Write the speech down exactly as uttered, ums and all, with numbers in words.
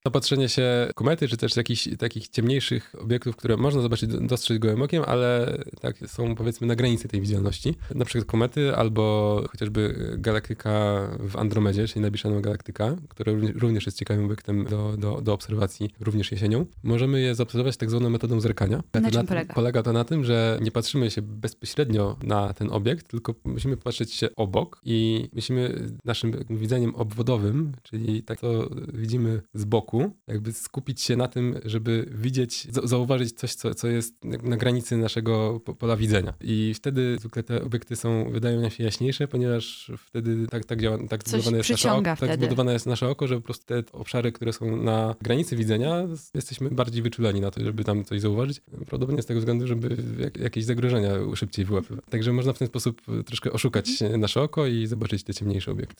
Zapatrzenie się komety, czy też jakichś takich ciemniejszych obiektów, które można zobaczyć, dostrzec gołym okiem, ale tak są powiedzmy na granicy tej widzialności. Na przykład komety albo chociażby galaktyka w Andromedzie, czyli najbliższa nam galaktyka, która również jest ciekawym obiektem do, do, do obserwacji, również jesienią. Możemy je zaobserwować tak zwaną metodą zerkania. Na czym na, polega? Polega to na tym, że nie patrzymy się bezpośrednio na ten obiekt, tylko musimy patrzeć się obok i musimy naszym widzeniem obwodowym, czyli tak to widzimy z boku, jakby skupić się na tym, żeby widzieć, zauważyć coś, co, co jest na granicy naszego pola widzenia. I wtedy zwykle te obiekty są, wydają nam się jaśniejsze, ponieważ wtedy tak, tak działa, tak zbudowane jest nasze oko, tak zbudowane jest nasze oko, że po prostu te obszary, które są na granicy widzenia, jesteśmy bardziej wyczuleni na to, żeby tam coś zauważyć. Prawdopodobnie z tego względu, żeby jakieś zagrożenia szybciej wyłapywać. Także można w ten sposób troszkę oszukać nasze oko i zobaczyć te ciemniejsze obiekty.